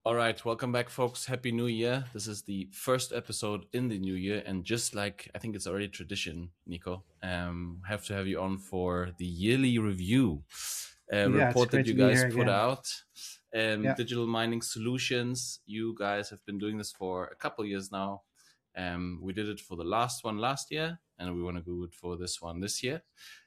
All right, welcome back, folks. Happy New Year. This is the first episode in the new year, and just like I think it's already tradition, Nico, have to have you on for the yearly review Yeah, it's report that great you to be guys here put again. out. Yeah, Digital Mining Solutions. You guys have been doing this for a couple years now. We did it for the last one last year, and we want to do it for this one this year.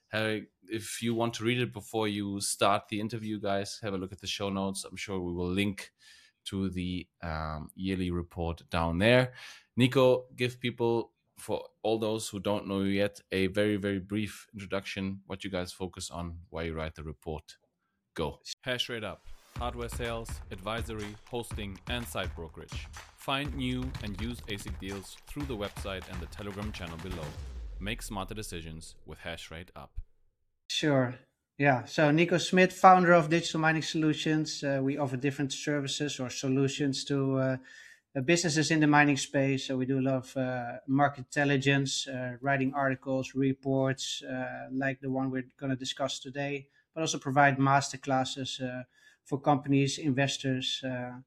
If you want to read it before you start the interview, guys, have a look at the show notes. I'm sure we will link to the yearly report down there. Nico, give people, for all those who don't know you yet, a very, very brief introduction, what you guys focus on, why you write the report. Go. Hash rate up. Hardware sales, advisory, hosting, and site brokerage. Find new and used ASIC deals through the website and the Telegram channel below. Make smarter decisions with Hash Rate Up. sure. Yeah, so Nico Smit, founder of Digital Mining Solutions. We offer different services or solutions to businesses in the mining space. So we do a lot of market intelligence, writing articles, reports, like the one we're going to discuss today, but also provide master classes for companies, investors,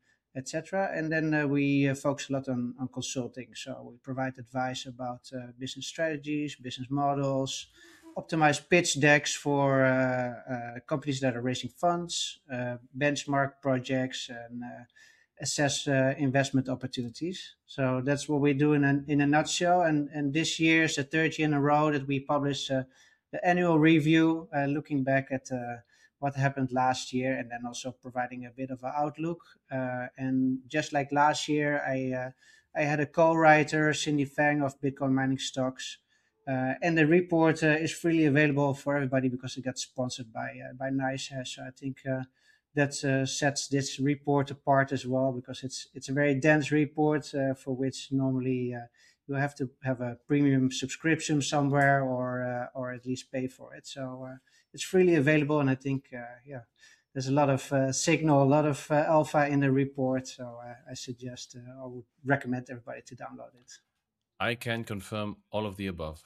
etc. And then we focus a lot on consulting. So we provide advice about business strategies, business models, optimize pitch decks for companies that are raising funds, benchmark projects, and assess investment opportunities. So that's what we do in a nutshell. And this year is the third year in a row that we publish the annual review, looking back at what happened last year, and then also providing a bit of an outlook. And just like last year, I had a co-writer, Cindy Fang of Bitcoin Mining Stocks. And the report is freely available for everybody because it got sponsored by NiceHash. So I think that sets this report apart as well, because it's a very dense report for which normally you have to have a premium subscription somewhere, or at least pay for it. So it's freely available, and I think yeah, there's a lot of signal, a lot of alpha in the report. So I suggest, I would recommend everybody to download it. I can confirm all of the above.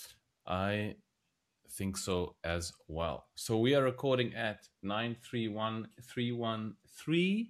I think so as well. So we are recording at 931313,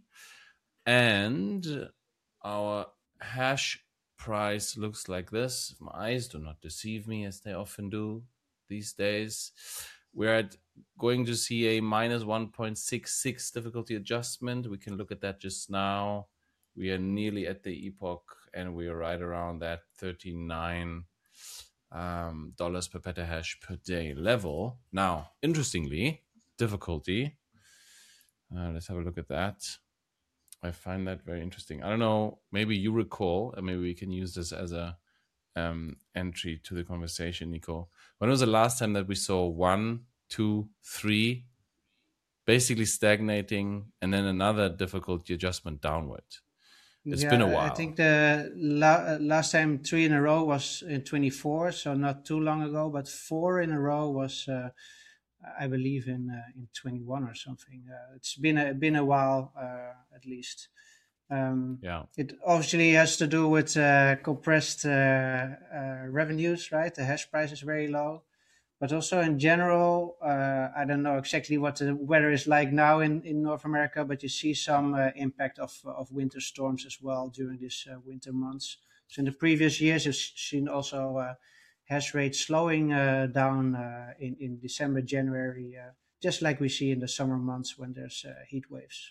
and our hash price looks like this. If my eyes do not deceive me, as they often do these days. We're going to see a minus 1.66 difficulty adjustment. We can look at that just now. We are nearly at the epoch, and we are right around that 39 dollars per petahash per day level. Now, interestingly, difficulty. Let's have a look at that. I find that very interesting. I don't know. Maybe you recall, and maybe we can use this as a entry to the conversation, Nico. When was the last time that we saw 1, 2, 3 basically stagnating, and then another difficulty adjustment downward? It's been a Yeah, I while. think the last time three in a row was in 24, so not too long ago. But four in a row was, I believe, in 21 or something. It's been a while, at least. Yeah. It obviously has to do with compressed revenues, right? The hash price is very low, but also in general, I don't know exactly what the weather is like now in North America, but you see some impact of winter storms as well during this winter months. So in the previous years, you've seen also hash rate slowing down in December, January, just like we see in the summer months when there's heat waves.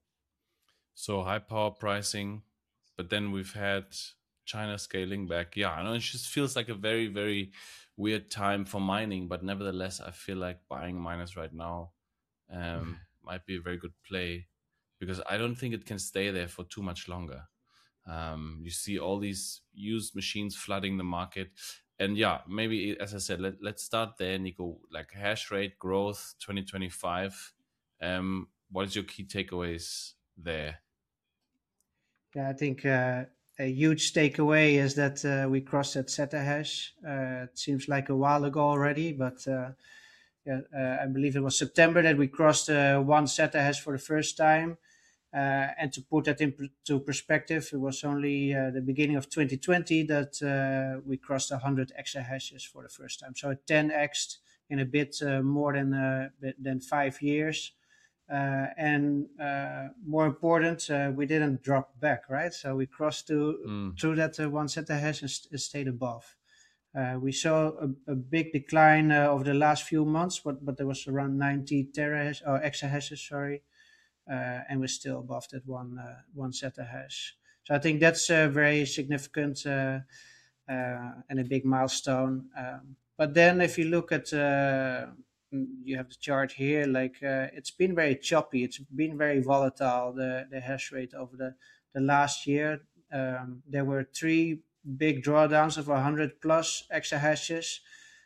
So high power pricing, but then we've had China scaling back. Yeah, I know it just feels like a very, very weird time for mining, but nevertheless, I feel like buying miners right now might be a very good play, because I don't think it can stay there for too much longer. You see all these used machines flooding the market. And yeah, maybe, as I said, let's start there, Nico. Like hash rate growth 2025. What is your key takeaways there? Yeah, I think a huge takeaway is that we crossed that Zeta hash. It seems like a while ago already, but yeah, I believe it was September that we crossed one Zeta hash for the first time. And to put that into perspective, it was only the beginning of 2020 that we crossed 100 exahashes for the first time. So it 10x in a bit more than 5 years. and more important, we didn't drop back, right? So we crossed Mm. through that 1 zettahash and stayed above. We saw a big decline over the last few months, but there was around 90 terahash or exahashes, sorry, and we're still above that 1 zettahash. So I think that's very significant and a big milestone. But then, if you look at you have the chart here, like it's been very choppy. It's been very volatile. The hash rate over the last year. There were three big drawdowns of 100 plus exahashes.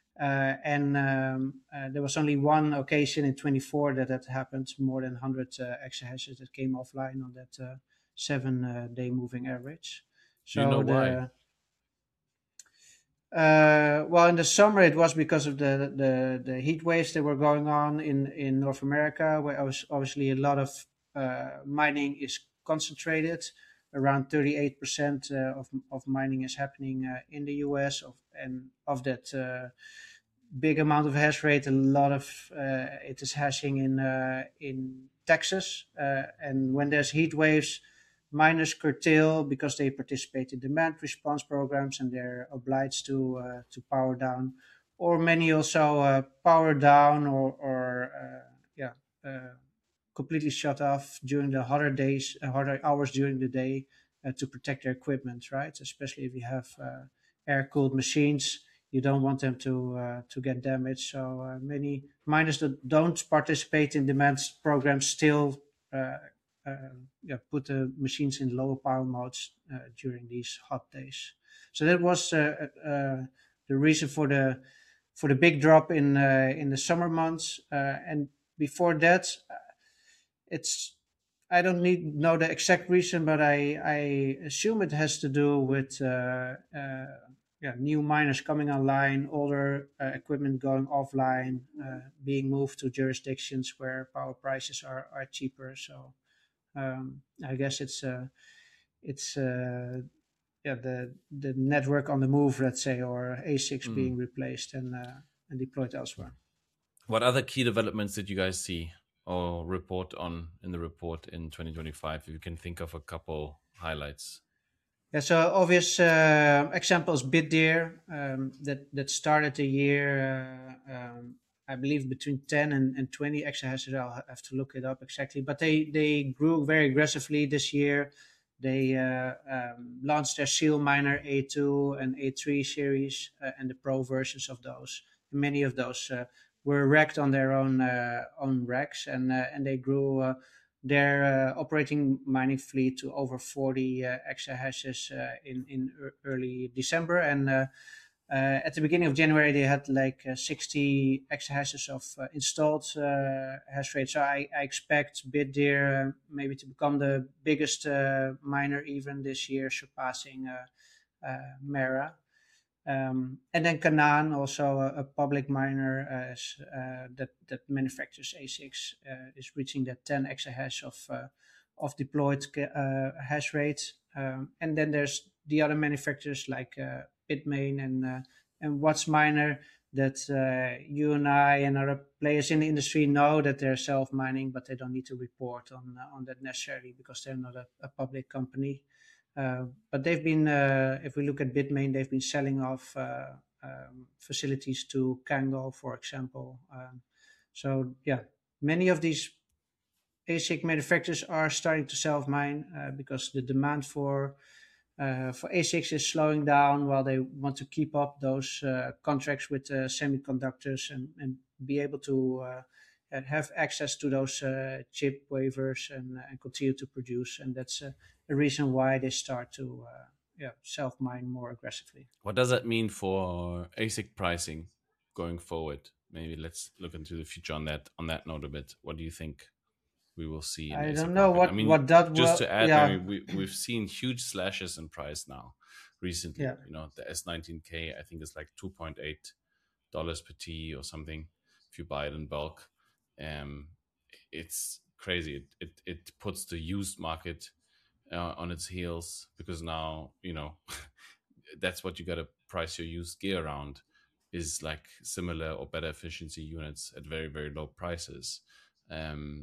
And there was only one occasion in 24 that had happened, more than 100 exahashes that came offline on that 7 day moving average. Do you know So why? well, in the summer it was because of the heat waves that were going on in North America, where obviously a lot of mining is concentrated. Around 38% of mining is happening in the US, and of that big amount of hash rate, a lot of it is hashing in Texas. And when there's heat waves, miners curtail because they participate in demand response programs and they're obliged to power down, or many also power down or yeah. Completely shut off during the hotter days, hotter hours during the day to protect their equipment, right? Especially if you have air-cooled machines, you don't want them to get damaged. So many miners that don't participate in demand programs still uh, uh, yeah, put the machines in lower power modes during these hot days. So that was the reason for the big drop in the summer months. And before that, it's I don't need know the exact reason, but I assume it has to do with yeah, new miners coming online, older equipment going offline, being moved to jurisdictions where power prices are cheaper. So I guess it's yeah, the network on the move, let's say, or ASICs Mm. being replaced and deployed elsewhere. What other key developments did you guys see or report on in the report in 2025? If you can think of a couple highlights. Yeah, so obvious examples Bitdeer that started the year, I believe between 10 and 20 exahashes. I'll have to look it up exactly, but they grew very aggressively this year. They launched their Seal Miner A2 and A3 series and the Pro versions of those. Many of those were racked on their own racks, and they grew. Their operating mining fleet to over 40 exahashes in early December. And at the beginning of January, they had like 60 exahashes of installed hash rate. So I expect Bitdeer maybe to become the biggest miner even this year, surpassing Mara. And then Canaan, also a public miner that manufactures ASICs, is reaching that 10 exahash of deployed hash rate. And then there's the other manufacturers like Bitmain and WhatsMiner that you and I and other players in the industry know that they're self mining, but they don't need to report on that necessarily because they're not a public company. But they've been, if we look at Bitmain, they've been selling off facilities to Kango, for example. So yeah, many of these ASIC manufacturers are starting to self mine because the demand for ASICs is slowing down while they want to keep up those contracts with semiconductors and be able to and have access to those chip waivers and continue to produce. And that's a reason why they start to yeah, self mine more aggressively. What does that mean for ASIC pricing going forward? Maybe let's look into the future on that note a bit. What do you think we will see in the I don't ASIC know market? I mean, what that just will. to add, I Yeah, mean, we've seen huge slashes in price now recently. yeah. You know, the S19K I think is like $2.8 per T or something if you buy it in bulk. Um, it's crazy. It puts the used market on its heels because now that's what you got to price your used gear around is like similar or better efficiency units at very very low prices. Um,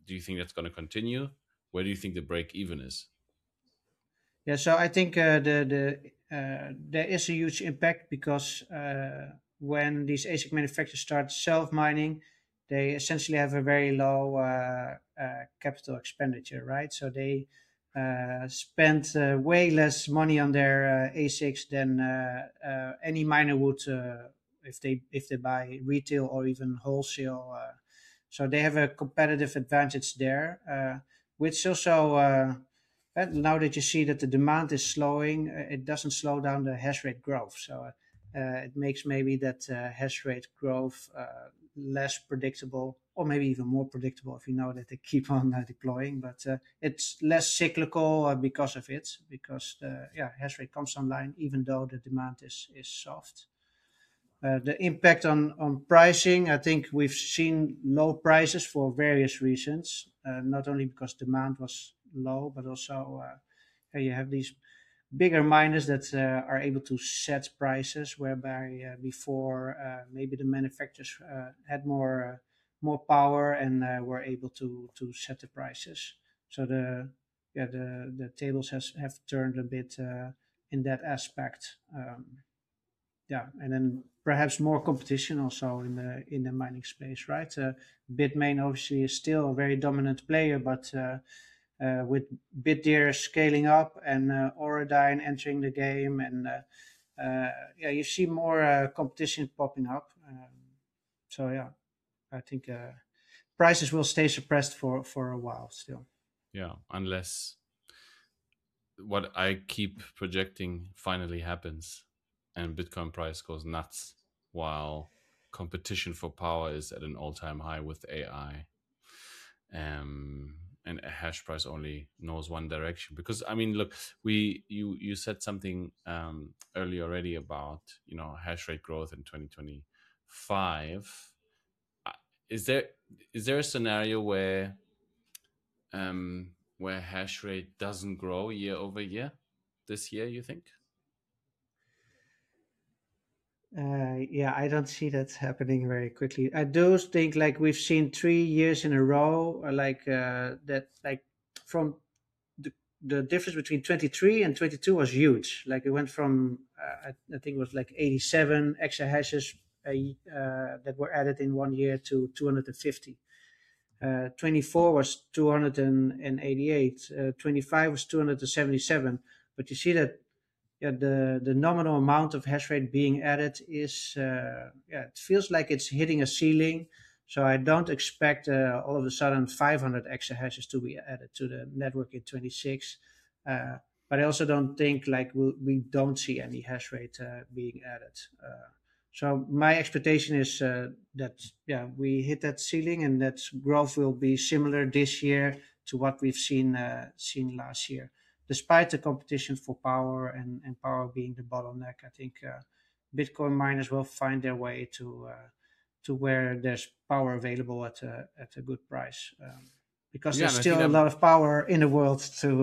Do you think that's going to continue? Where do you think the break even is? Yeah, so I think there is a huge impact because when these ASIC manufacturers start self mining, they essentially have a very low capital expenditure, right? So they spend way less money on their ASICs than any miner would if they buy retail or even wholesale. So they have a competitive advantage there, which also. And now that you see that the demand is slowing, it doesn't slow down the hash rate growth. So it makes maybe that hash rate growth less predictable, or maybe even more predictable if you know that they keep on deploying. But it's less cyclical because of it, because the hash rate comes online even though the demand is soft. The impact on pricing, I think we've seen low prices for various reasons, not only because demand was low, but also you have these bigger miners that are able to set prices, whereby before maybe the manufacturers had more power and were able to set the prices. So the tables have turned a bit in that aspect. Yeah, and then perhaps more competition also in the mining space, right? Bitmain obviously is still a very dominant player, but with Bitdeer scaling up and Auradine entering the game, and yeah, you see more competition popping up. So yeah, I think prices will stay suppressed for a while still. Yeah, unless what I keep projecting finally happens and Bitcoin price goes nuts while competition for power is at an all-time high with AI. And a hash price only knows one direction. Because I mean, look, you said something earlier already about hash rate growth in 2025. Uh, is there is there a scenario where hash rate doesn't grow year over year this year, you think? Yeah, I don't see that happening very quickly. I do think like we've seen 3 years in a row, that like from the, the difference between 23 and 22 was huge. Like it went from I think it was like 87 extra hashes that were added in 1 year to 250. 24 was 288. 25 was 277. But you see that the nominal amount of hash rate being added is it feels like it's hitting a ceiling. So I don't expect all of a sudden 500 extra hashes to be added to the network in 26. But I also don't think like we don't see any hash rate being added. So my expectation is that we hit that ceiling and that growth will be similar this year to what we've seen last year, despite the competition for power and power being the bottleneck. I think Bitcoin miners will find their way to where there's power available at a good price, because Yeah, there's and I think still a that lot of power in the world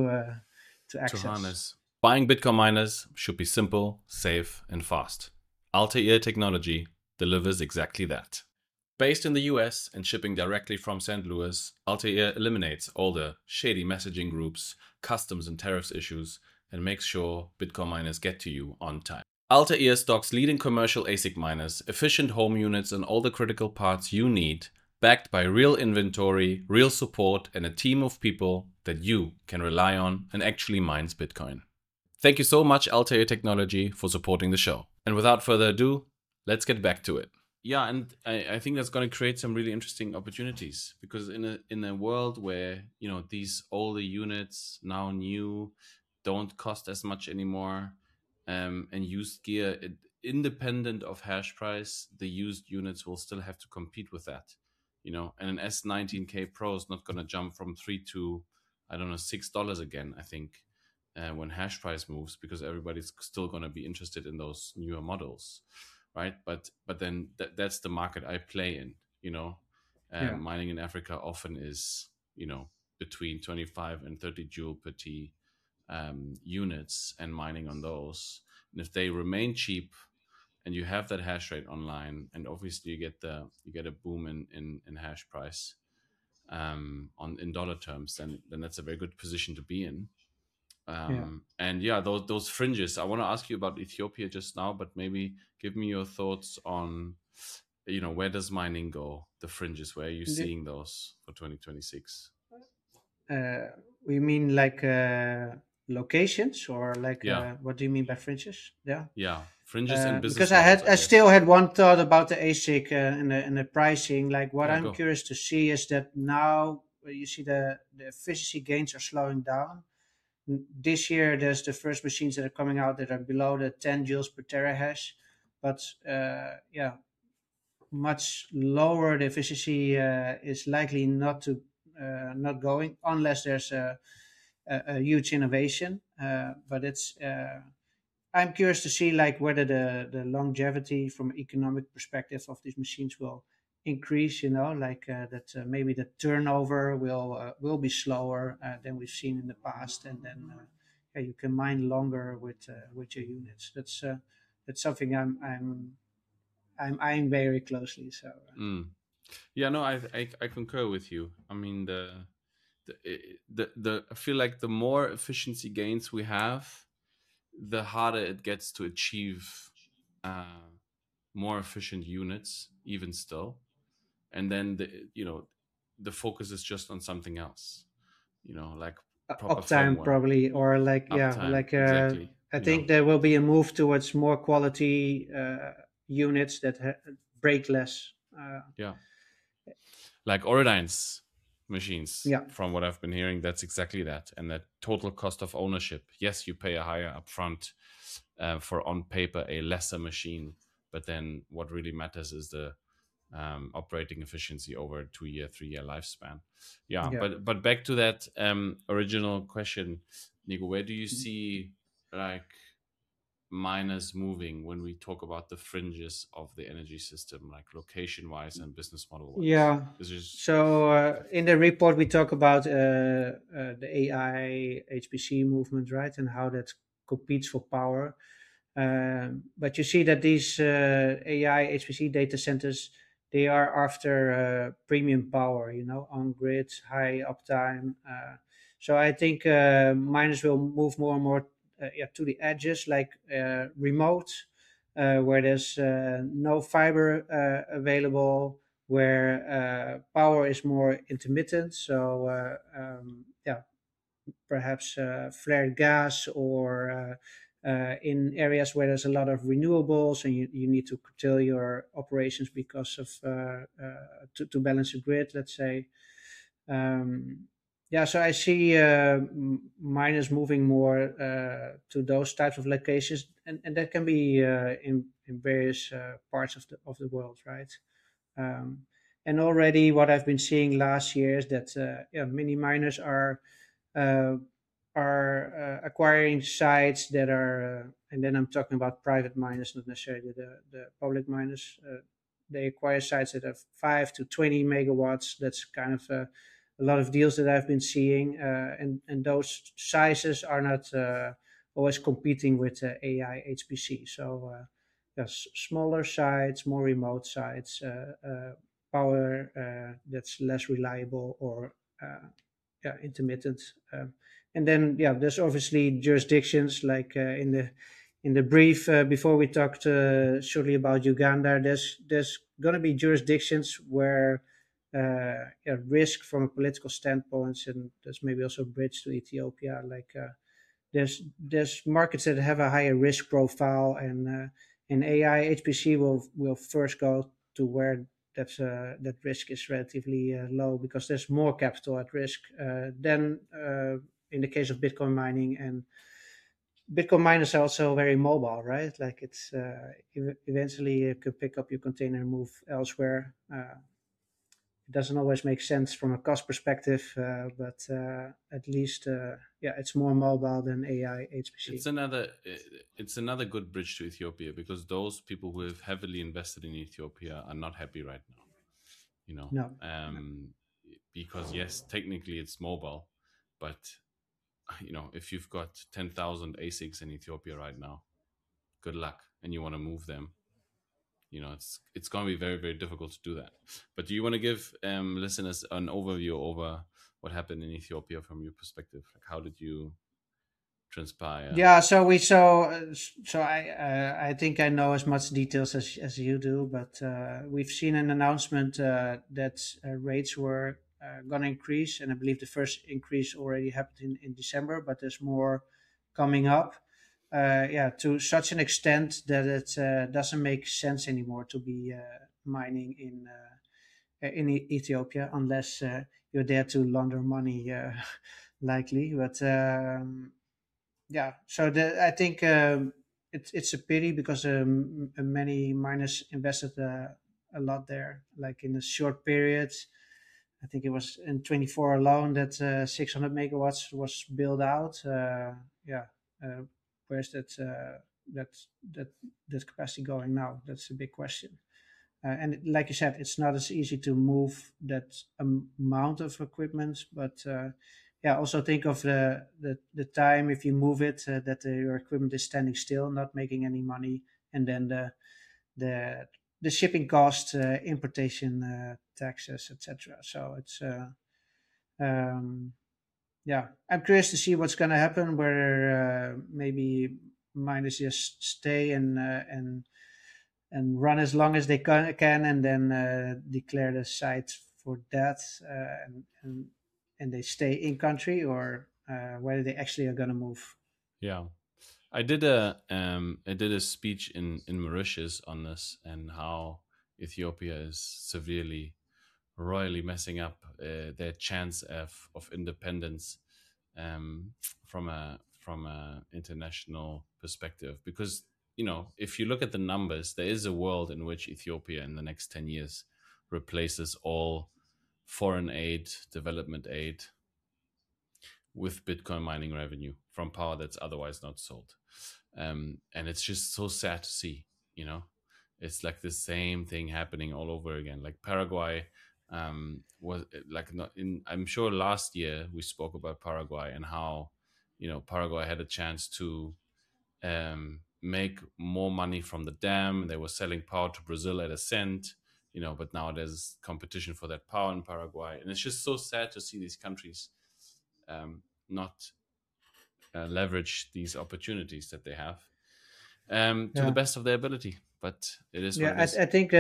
to to access. harness buying Bitcoin miners should be simple, safe, and fast. Altair Technology delivers exactly that. Based in the US and shipping directly from St. Louis, Altair eliminates all the shady messaging groups, customs and tariffs issues, and makes sure Bitcoin miners get to you on time. Altair stocks leading commercial ASIC miners, efficient home units, and all the critical parts you need, backed by real inventory, real support, and a team of people that you can rely on and actually mines Bitcoin. Thank you so much, Altair Technology, for supporting the show. And without further ado, let's get back to it. Yeah, and I think that's going to create some really interesting opportunities, because in a world where these older units, now new, don't cost as much anymore, and used gear, independent of hash price, the used units will still have to compete with that. And an S19K Pro is not going to jump from 3 to, I don't know, $6 again, I think, when hash price moves, because everybody's still going to be interested in those newer models, right? But then that's the market I play in. Yeah. Mining in Africa often is between 25 and 30 joule per T units, and mining on those. And if they remain cheap and you have that hash rate online, and obviously you get a boom in hash price, on in dollar terms, then that's a very good position to be in. Yeah. And yeah, those fringes. I want to ask you about Ethiopia just now, but maybe give me your thoughts on, where does mining go? The fringes. Where are you The, seeing those for 2026? uh, we mean like locations, or like Yeah, what do you mean by fringes? Yeah. yeah, fringes and Because business models, I I still guess. had one thought about the ASIC and the pricing. Like what Yeah, I'm go. curious to see is that now you see the efficiency gains are slowing down. This year, there's the first machines that are coming out that are below the 10 joules per terahash, but yeah, much lower the efficiency is likely not going unless there's a huge innovation. But it's I'm curious to see like whether the longevity from economic perspective of these machines will increase. Like that maybe the turnover will be slower than we've seen in the past, and then yeah, you can mine longer with your units. That's something I'm eyeing very closely. So Mm. Yeah, no, I concur with you. I mean, I feel like the more efficiency gains we have, the harder it gets to achieve uh, more efficient units, even still. And then the focus is just on something else. Like proper uptime firmware, probably, or like yeah, uptime, like exactly. I think there will be a move towards more quality units that break less. Yeah, like Oridine's machines. Yeah, From what I've been hearing, that's exactly that. And that total cost of ownership. Yes, you pay a higher upfront for on paper a lesser machine, but then what really matters is the operating efficiency over a 2-year, 3-year lifespan. Yeah, yeah. but back to that original question, Nico, where do you see like miners moving when we talk about the fringes of the energy system, like location wise and business model wise? Yeah. This is So in the report we talk about the AI HPC movement, right, and how that competes for power. But you see that these AI HPC data centers, they are after premium power, on grid, high uptime. So I think miners will move more and more yeah, to the edges, like remote, where there's no fiber available, where power is more intermittent. So yeah, perhaps flared gas, or in areas where there's a lot of renewables and you need to curtail your operations because of to balance the grid, let's say. Um, yeah, so I see miners moving more to those types of locations, and that can be in various parts of the world, right? Um, and already, what I've been seeing last year is that yeah, many miners uh, are acquiring sites that are, and then I'm talking about private miners, not necessarily the public miners. They acquire sites that have 5 to 20 megawatts. That's kind of a lot of deals that I've been seeing, and those sizes are not always competing with AI HPC. So yes, smaller sites, more remote sites, power that's less reliable, or yeah, intermittent. And then yeah, there's obviously jurisdictions like in the brief before we talked shortly about Uganda. There's going to be jurisdictions where yeah, risk from a political standpoint, and there's maybe also a bridge to Ethiopia. Like there's markets that have a higher risk profile, and AI HPC will first go to where that risk is relatively low, because there's more capital at risk than in the case of Bitcoin mining. And Bitcoin miners are also very mobile, right? Like it's eventually you can pick up your container and move elsewhere. It doesn't always make sense from a cost perspective, but at least yeah, it's more mobile than AI HPC. it's another it's another good bridge to Ethiopia, because those people who have heavily invested in Ethiopia are not happy right now. You know, No, no. because yes, technically it's mobile, but if you've got 10,000 ASICs in Ethiopia right now, good luck, and you want to move them. it's going to be very, very difficult to do that. But do you want to give listeners an overview over what happened in Ethiopia from your perspective? Like, how did you transpire? Yeah, so we so so I think I know as much details as you do, but we've seen an announcement that rates were going to increase, and I believe the first increase already happened in December, but there's more coming up. Yeah, to such an extent that it doesn't make sense anymore to be mining in Ethiopia unless you're there to launder money, likely. But yeah, so I think it's a pity because many miners invested a lot there, like in a short period. I think it was in 24 alone that 600 megawatts was built out. Yeah, uh, where's that that that capacity going now? That's a big question. And like you said, it's not as easy to move that amount of equipment, but yeah, also think of the time if you move it that your equipment is standing still, not making any money, and then the the shipping cost, importation taxes, etc. So it's um, yeah, I'm curious to see what's going to happen. Whether maybe miners just stay and run as long as they can and then declare the site for that and they stay in country or whether they actually are going to move. Yeah, I did a speech in Mauritius on this and how Ethiopia is severely, royally messing up their chance of independence um, from a international perspective. Because if you look at the numbers, there is a world in which Ethiopia in the next 10 years replaces all foreign aid, development aid, with Bitcoin mining revenue from power that's otherwise not sold. And it's just so sad to see, you know, it's like the same thing happening all over again. Like Paraguay was like not in, I'm sure last year we spoke about Paraguay and how, Paraguay had a chance to make more money from the dam. They were selling power to Brazil at a cent, but now there's competition for that power in Paraguay. And it's just so sad to see these countries not leverage these opportunities that they have to the Yeah, best of their ability. But it is what yeah, it is. I think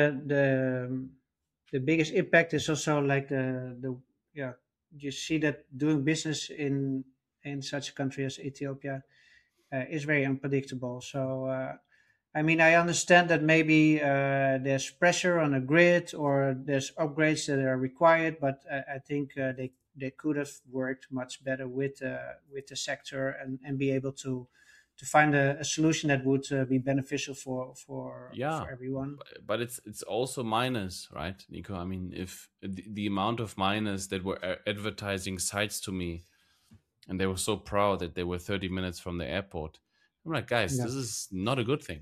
the biggest impact is also like the yeah, you see that doing business in such a country as Ethiopia is very unpredictable. So I mean, I understand that maybe there's pressure on a grid or there's upgrades that are required, but I think they could have worked much better with the sector and be able to find a solution that would be beneficial Yeah, for everyone. but it's also miners, right, Nico? I mean, if the amount of miners that were advertising sites to me, and they were so proud that they were 30 minutes from the airport. I'm like, guys, Yeah, this is not a good thing.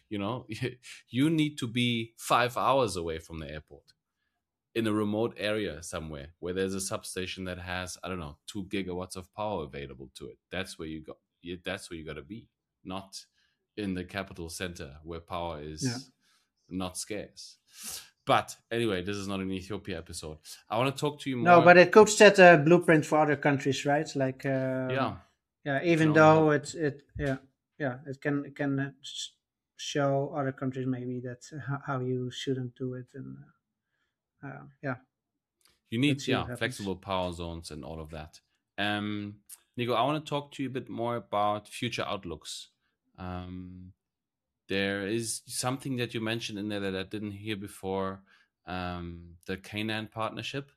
You need to be 5 hours away from the airport in a remote area somewhere where there's a substation that has, I don't know, 2 gigawatts of power available to it. That's where you go. That's where you got to be, not in the capital center where power yeah. is not scarce. But anyway, this is not an Ethiopia episode. I want to talk to you No, more. but it could set a blueprint for other countries, right? Like Yeah, yeah, can even only though hope. yeah, it can show other countries maybe that how you shouldn't do it, and yeah, You let's need, see what yeah, happens. flexible power zones and all of that. Nico, I want to talk to you a bit more about future outlooks. Um, there is something that you mentioned in there that I didn't hear before. The Canaan partnership.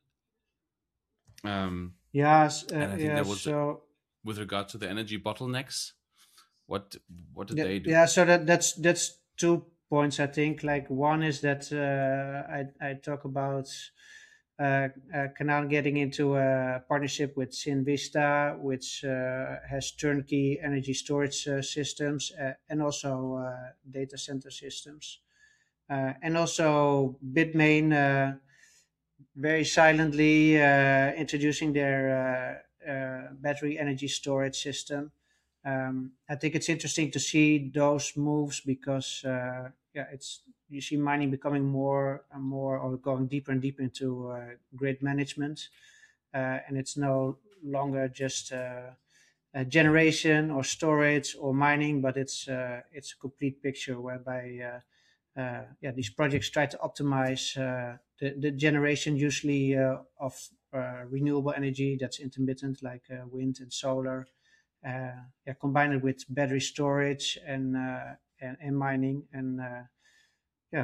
Um, Yes, and I think yeah. there was So with regard to the energy bottlenecks. What what did yeah, they do? yeah. So that's 2 points. I think like one is that I talk about Canal getting into a partnership with Sinvista, which has turnkey energy storage systems and also data center systems. And also Bitmain very silently introducing their battery energy storage system. I think it's interesting to see those moves because yeah, it's you see mining becoming more and more, or going deeper and deeper into grid management, and it's no longer just generation or storage or mining, but it's a complete picture whereby yeah, these projects try to optimize the generation, usually of renewable energy that's intermittent, like wind and solar. Yeah, combine it with battery storage and mining, and yeah,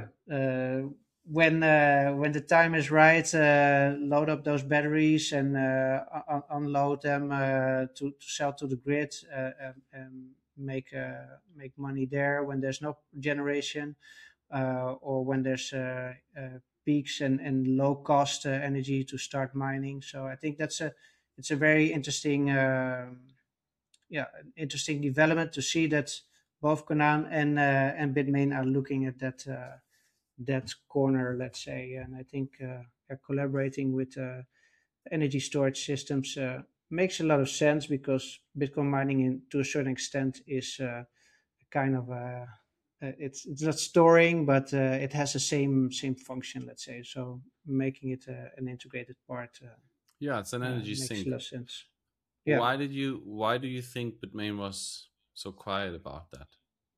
when the time is right, load up those batteries and unload them to sell to the grid, and make money there when there's no generation, or when there's peaks and low cost energy to start mining. So I think it's a very interesting yeah, interesting development to see that both Conan and Bitmain are looking at that corner, let's say. And I think collaborating with energy storage systems makes a lot of sense, because Bitcoin mining, to a certain extent, is kind of it's not storing, but it has the same function, let's say. So making it an integrated part Yeah, it's an energy makes sink. a lot of sense. Yeah. Why do you think Bitmain was so quiet about that?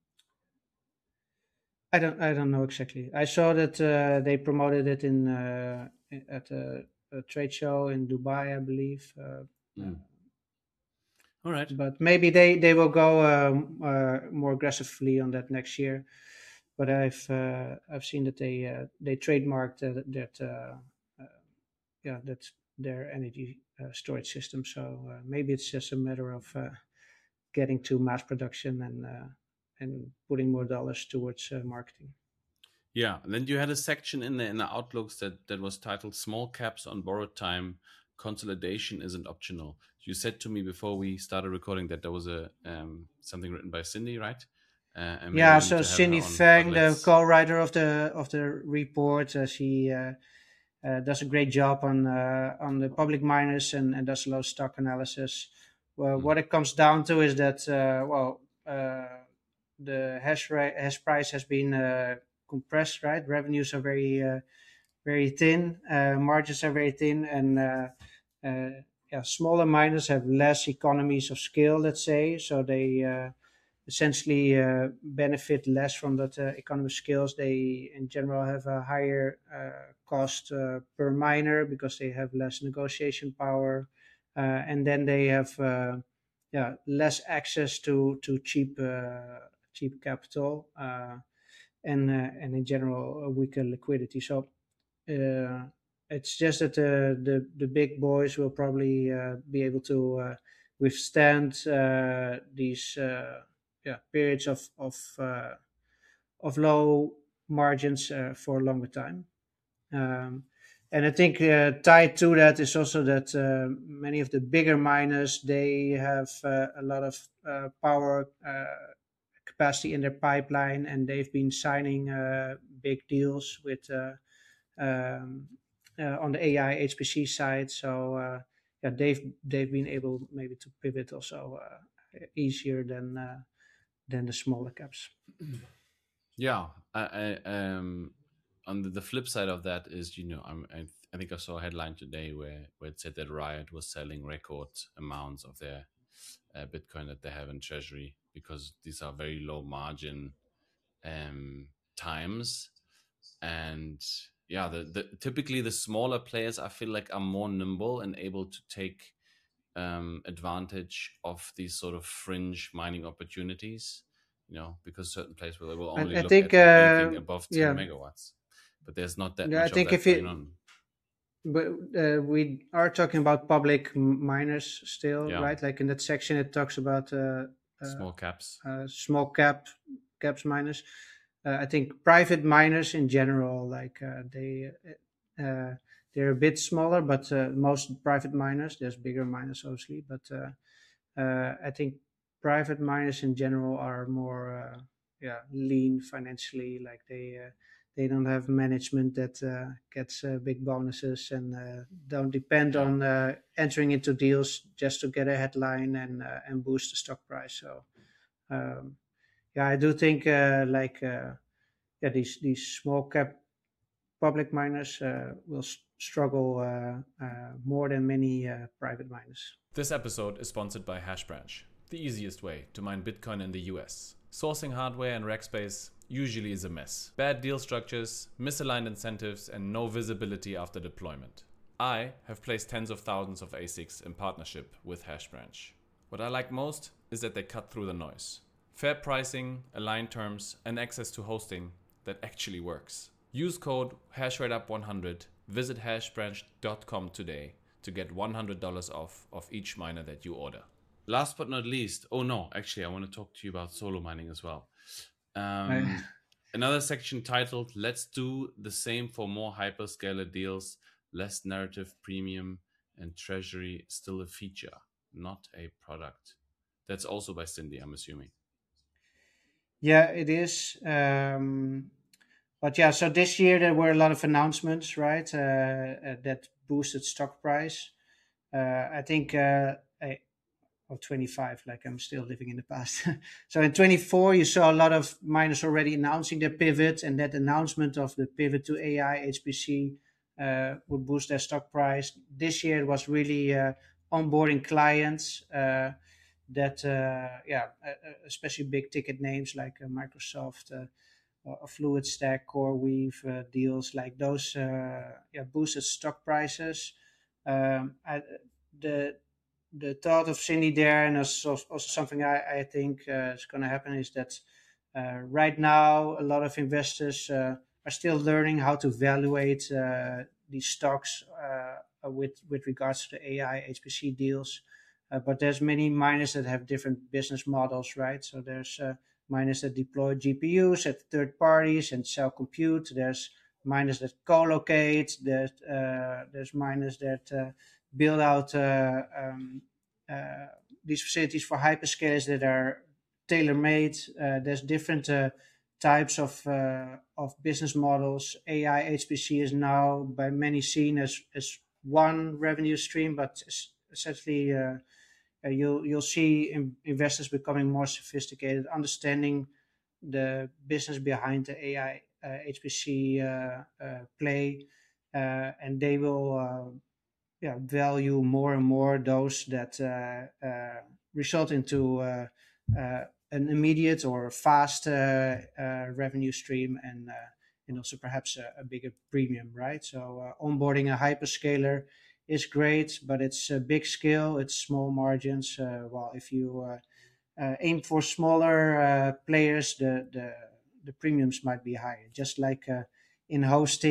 I don't know exactly. I saw that they promoted it in at a trade show in Dubai, I believe. Mm. All right. But maybe they will go more aggressively on that next year. But I've seen that they trademarked that yeah, that's their energy storage system. So maybe it's just a matter of getting to mass production and putting more dollars towards marketing. Yeah, and then you had a section in the outlooks that was titled "Small Caps on Borrowed Time: Consolidation isn't optional." You said to me before we started recording that there was a something written by Cindy, right? And maybe Yeah, we need so to have her Cindy on, but Fang, the let's. co-writer of the report, she does a great job on the public miners, and does a lot of stock analysis. Well, Mm, what it comes down to is that the hash price has been compressed. Right, revenues are very thin, margins are very thin, and uh, yeah, smaller miners have less economies of scale. Let's say, so they essentially benefit less from that economy of scales. They, in general, have a higher cost per miner, because they have less negotiation power, and then they have yeah, less access to cheap capital, and in general a weaker liquidity. So uh, it's just that the big boys will probably be able to withstand these yeah, periods of low margins for a longer time. Um, and I think tied to that is also that many of the bigger miners, they have a lot of power capacity in their pipeline, and they've been signing big deals with um, on the AI HPC side. So yeah, they've been able maybe to pivot also easier than the smaller caps. yeah, on the flip side of that is, I think I saw a headline today where it said that Riot was selling record amounts of their Bitcoin that they have in treasury, because these are very low margin um, times. And yeah, the typically the smaller players, I feel like, are more nimble and able to take advantage of these sort of fringe mining opportunities, because certain players will only I look think at anything above 10 yeah, megawatts, but there's not that yeah, I much of think that if going it on. but we are talking about public miners still, Yeah, right? Like in that section, it talks about uh, small caps. small caps miners. I think private miners in general, like uh, they're a bit smaller, but most private miners, there's bigger miners obviously, but I think private miners in general are more yeah, lean financially. Like they don't have management that gets big bonuses, and don't depend Yeah, on entering into deals just to get a headline and boost the stock price. So um, yeah, I do think yeah, these small cap public miners will struggle more than many private miners. This episode is sponsored by Hashbranch, the easiest way to mine Bitcoin in the US. Sourcing hardware and rack space usually is a mess. Bad deal structures, misaligned incentives, and no visibility after deployment. I have placed tens of thousands of ASICs in partnership with Hashbranch. What I like most is that they cut through the noise. Fair pricing, aligned terms, and access to hosting that actually works. Use code HashRateUp100, visit hashbranch.com today to get $100 off of each miner that you order. Last but not least, oh no, actually, I want to talk to you about solo mining as well. Another section titled, Let's Do the Same for More Hyperscaler Deals, Less Narrative Premium, and Treasury Still a Feature, Not a Product. That's also by Cindy, I'm assuming. Yeah, it is. But yeah, so this year there were a lot of announcements, right? That boosted stock price. I think, or 25, like I'm still living in the past. So in 24, you saw a lot of miners already announcing their pivot, and that announcement of the pivot to AI, HPC, would boost their stock price. This year it was really onboarding clients. Especially big ticket names like Microsoft, Fluid Stack, CoreWeave deals like those, boosted stock prices. The the thought of Cindy there, and also something I think is going to happen, is that right now a lot of investors are still learning how to evaluate these stocks with regards to the AI HPC deals. But there's many miners that have different business models, right? So there's miners that deploy GPUs at third parties and sell compute. There's miners that co-locate. There's miners that build out these facilities for hyperscalers that are tailor-made. There's different types of business models. AI HPC is now by many seen as one revenue stream, but essentially you'll see investors becoming more sophisticated, understanding the business behind the AI HPC play, and they will value more and more those that result into an immediate or fast revenue stream, and also perhaps a bigger premium, right? So onboarding a hyperscaler is great, but it's a big scale, it's small margins. While if you aim for smaller players, the premiums might be higher. Just like in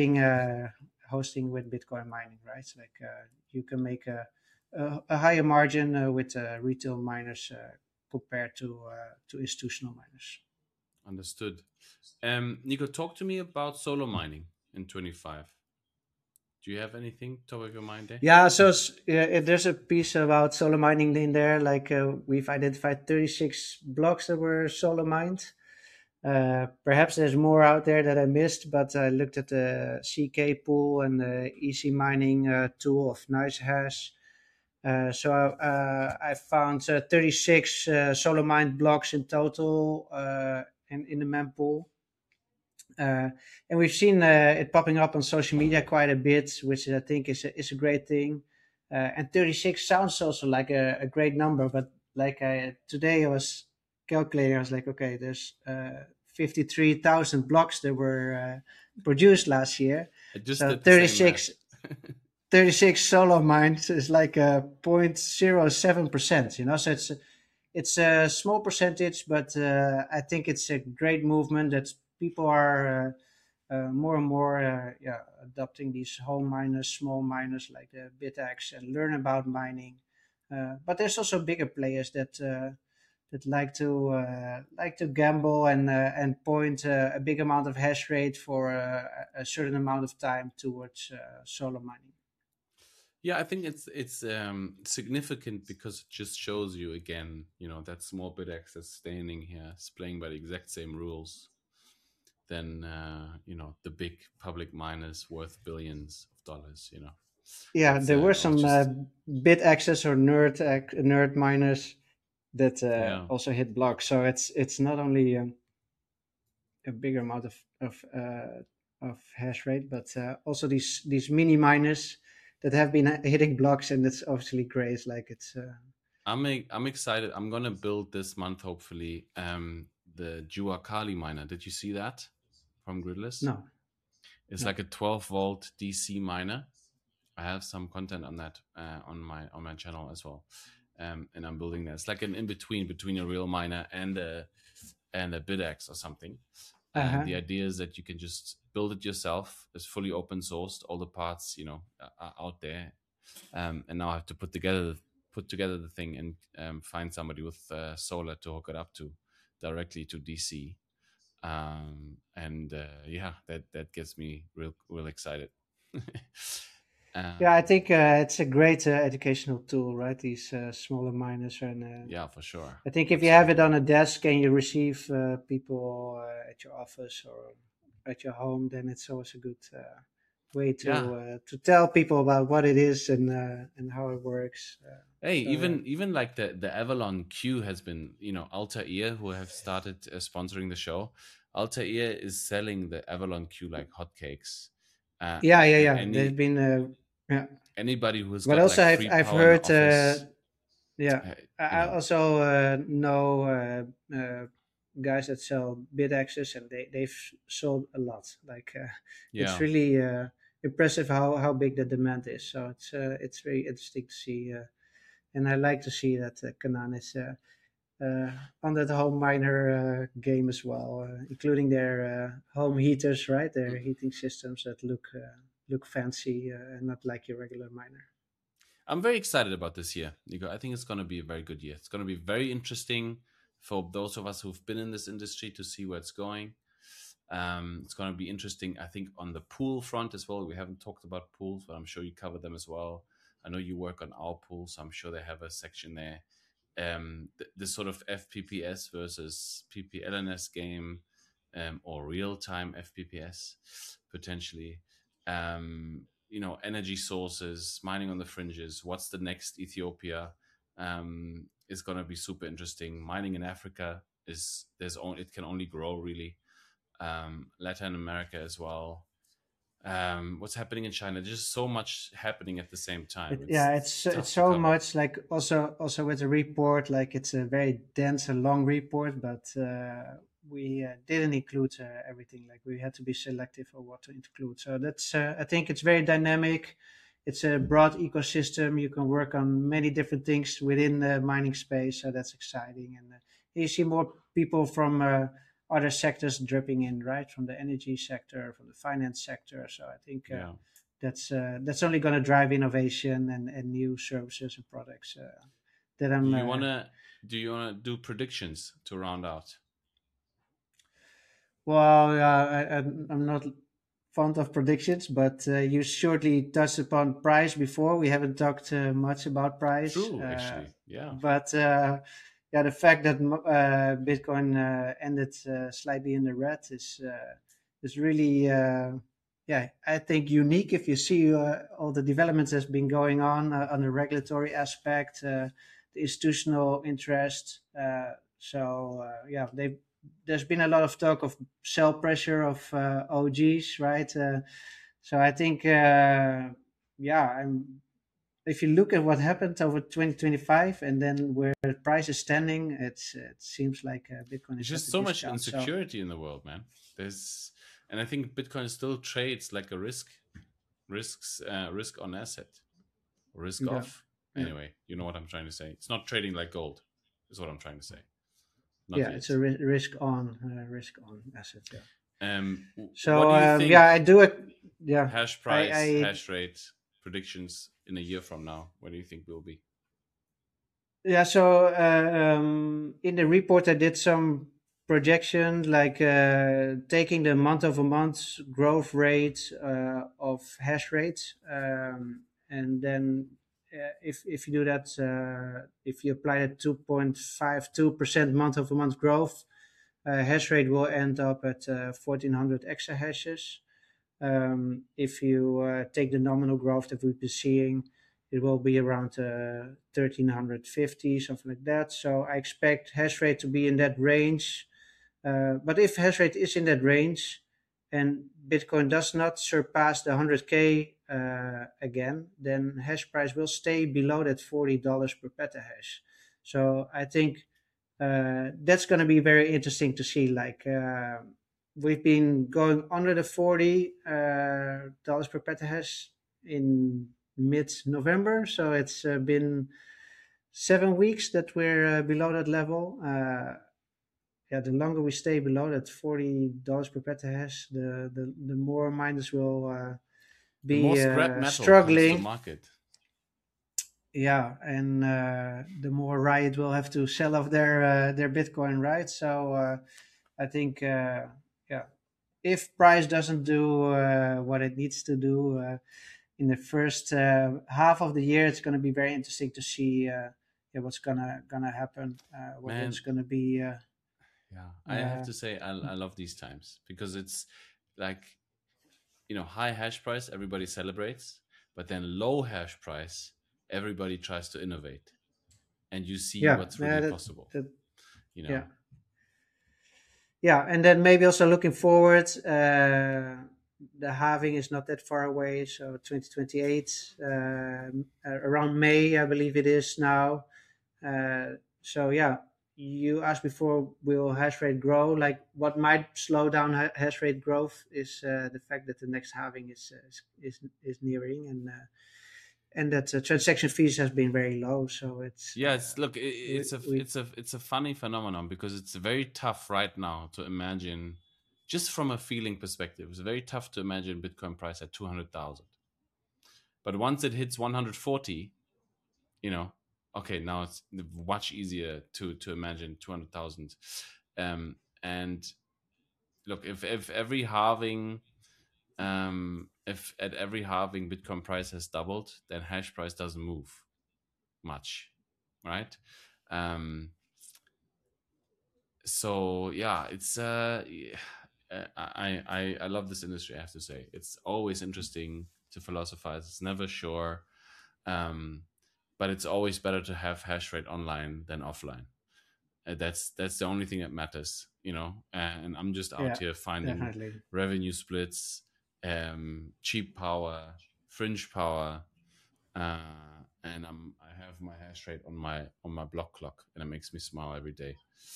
hosting with Bitcoin mining, right? Like you can make a higher margin with retail miners compared to institutional miners. Understood. Nico, talk to me about solo mining in 25. Do you have anything top of your mind there? Yeah, so there's a piece about solo mining in there. Like we've identified 36 blocks that were solo mined. Perhaps there's more out there that I missed, but I looked at the CK pool and the easy mining tool of NiceHash. So I found 36 solo mined blocks in total in the mempool. And we've seen it popping up on social media quite a bit, which I think is a great thing. And 36 sounds also like a great number, but like today I was calculating, I was like, okay, there's 53,000 blocks that were produced last year. So 36, 36 solo mines is like 0.07%, you know, so it's a small percentage, but I think it's a great movement that people are more and more adopting these home miners, small miners like the BitX, and learn about mining. But there's also bigger players that like to gamble and point a big amount of hash rate for a certain amount of time towards solo mining. Yeah, I think it's significant because it just shows you again, that small BitX is standing here, is playing by the exact same rules than the big public miners worth billions of dollars. Yeah, there were some BitXs or nerd miners that also hit blocks. So it's not only a bigger amount of hash rate, but also these mini miners that have been hitting blocks, and it's obviously great. Like it's I'm excited. I'm gonna build this month, hopefully, the Jua Kali miner. Did you see that from Gridless? no, It's no. like a 12-volt DC miner. I have some content on that on my channel as well, and I'm building that. It's like an in between a real miner and a BitX or something. And Uh-huh. the idea is that you can just build it yourself. It's fully open sourced. All the parts, are out there. And now I have to put together the thing and find somebody with solar to hook it up to directly to DC. And yeah, that gets me real excited. Yeah, I um, think it's a great educational tool, right? These smaller miners, and yeah, for sure, I think if you have it absolutely. on a desk and you receive people at your office or at your home, then it's always a good way Yeah. to tell people about what it is and how it works. Hey, So yeah, even like the Avalon Q has been, Altair, who have started sponsoring the show. Altair is selling the Avalon Q like hotcakes. And yeah. There's been yeah, anybody who has but got also like free I've power in the heard office, yeah, uh, you I know, also know guys that sell bid access, and they've sold a lot. Like it's yeah. really impressive how big the demand is. So it's very interesting to see, and I like to see that Kanan is on that home miner game as well, including their home heaters, right? Their heating systems that look fancy and not like your regular miner. I'm very excited about this year, Nico. I think it's going to be a very good year. It's going to be very interesting for those of us who've been in this industry to see where it's going. It's going to be interesting, I think, on the pool front as well. We haven't talked about pools, but I'm sure you cover them as well. I know you work on our pool, so I'm sure they have a section there. The sort of FPPS versus PPLNS game, or real time FPPS potentially. Energy sources, mining on the fringes. What's the next Ethiopia? Is going to be super interesting. Mining in Africa it can only grow really. Latin America as well. What's happening in China? There's just so much happening at the same time. Yeah, It's it's tough to so cover. much like also with the report, like it's a very dense and long report, but we didn't include everything. Like we had to be selective of what to include. So that's I think it's very dynamic. It's a broad ecosystem. You can work on many different things within the mining space. So that's exciting, and you see more people from other sectors dripping in, right? From the energy sector, from the finance sector. So I think. Yeah. That's only going to drive innovation and new services and products that Do I'm you wanna do predictions to round out? well I'm not fond of predictions, but you shortly touched upon price before. We haven't talked much about price, True, actually. Yeah. but yeah, the fact that Bitcoin ended slightly in the red is really yeah, I think unique. If you see all the developments that's been going on the regulatory aspect, the institutional interest. Yeah, there's been a lot of talk of sell pressure of OGs, right? So I think yeah, if you look at what happened over 2025 and then where the price is standing, it seems like Bitcoin There's is at just a so much discount. So insecurity in the world, man. And I think Bitcoin still trades like a risk on asset, risk yeah, off. yeah, Anyway, you know what I'm trying to say. It's not trading like gold, is what I'm trying to say. Not yeah, it's yet. a risk on asset. Yeah. What So do you yeah, think I do it. Yeah, hash price, I hash rate predictions in a year from now? Where do you think we'll be? yeah. So in the report, I did some projection, like taking the month-over-month growth rate of hash rate, and then if you do that, if you apply that 2.52% month-over-month growth, hash rate will end up at 1400 exahashes. If you take the nominal growth that we've been seeing, it will be around 1350, something like that. So I expect hash rate to be in that range But if hash rate is in that range and Bitcoin does not surpass the 100K again, then hash price will stay below that $40 per petahash. So I think that's going to be very interesting to see. Like we've been going under the $40 per petahash in mid-November, so it's been 7 weeks that we're below that level. Yeah, the longer we stay below that $40 per petahash, the more miners will The more be scrap metal comes to struggling. market. Yeah, and the more Riot will have to sell off their Bitcoin, right? So I think yeah, if price doesn't do what it needs to do in the first half of the year, it's going to be very interesting to see yeah, what's gonna happen. Man, What's going to be. yeah, I have to say I love these times because it's like, high hash price, everybody celebrates, but then low hash price, everybody tries to innovate, and you see Yeah, what's really possible. that, You yeah. know, Yeah, and then maybe also looking forward, the halving is not that far away, so 2028, around May, I believe it is now. So yeah, you asked before, will hash rate grow? Like what might slow down hash rate growth is the fact that the next halving is nearing, and that transaction fees has been very low. So it's yeah. It's look, we, we it's a funny phenomenon because it's very tough right now to imagine, just from a feeling perspective. It's very tough to imagine Bitcoin price at 200,000, but once it hits 140, you know, okay, now it's much easier to imagine 200,000. And look, if every halving, if at every halving Bitcoin price has doubled, then hash price doesn't move much, right? So yeah, it's I love this industry. I have to say, it's always interesting to philosophize. It's never sure, but it's always better to have hash rate online than offline. That's the only thing that matters, and I'm just out yeah, here finding definitely. revenue splits, cheap power, fringe power, and I have my hash rate on my block clock, and it makes me smile every day.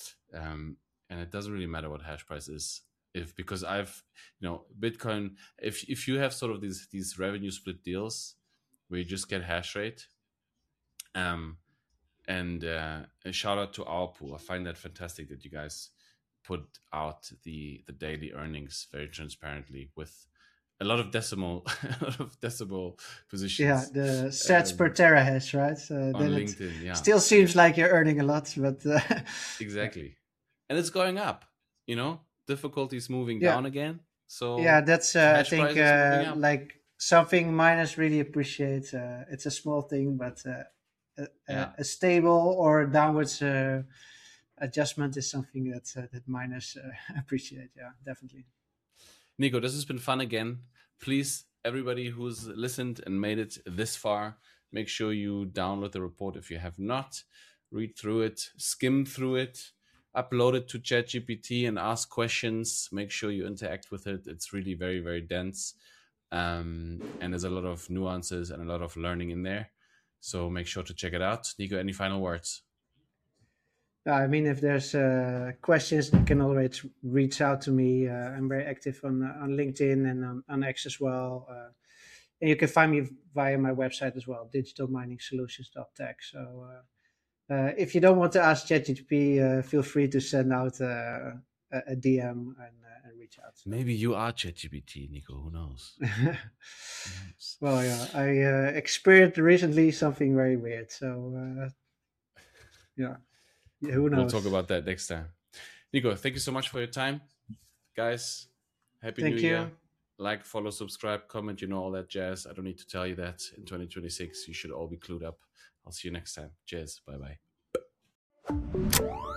And it doesn't really matter what hash price is, if because I've Bitcoin. If you have sort of these revenue split deals where you just get hash rate, um, and a shout out to our pool. I find that fantastic that you guys put out the daily earnings very transparently with a lot of decimal a lot of decimal Yeah, positions, the sats per terahash, right? So on then it LinkedIn. Yeah, still seems like you're earning a lot, but yeah, exactly. And it's going up. Difficulties moving yeah, down again. yeah. So That's I hash think price is moving up. like something miners really appreciate. It's a small thing, but Yeah. a stable or downwards adjustment is something that miners appreciate. Yeah, definitely. Nico, this has been fun again. Please, everybody who's listened and made it this far, make sure you download the report if you have not. Read through it, skim through it, upload it to ChatGPT and ask questions. Make sure you interact with it. It's really very, very dense. And there's a lot of nuances and a lot of learning in there. So make sure to check it out. Nico, any final words? I mean, if there's questions, you can always reach out to me. I'm very active on LinkedIn and on X as well. And you can find me via my website as well, digitalminingsolutions.tech. So if you don't want to ask ChatGPT, feel free to send out a DM and reach out. So. Maybe you are ChatGPT, Nico. Who knows? Well, yeah, I experienced recently something very weird. So yeah, who We'll knows? talk about that next time. Nico, thank you so much for your time. Guys, Happy New Thank Year. you. Like, follow, subscribe, comment, all that jazz. I don't need to tell you that. In 2026, you should all be clued up. I'll see you next time. Cheers. Bye-bye.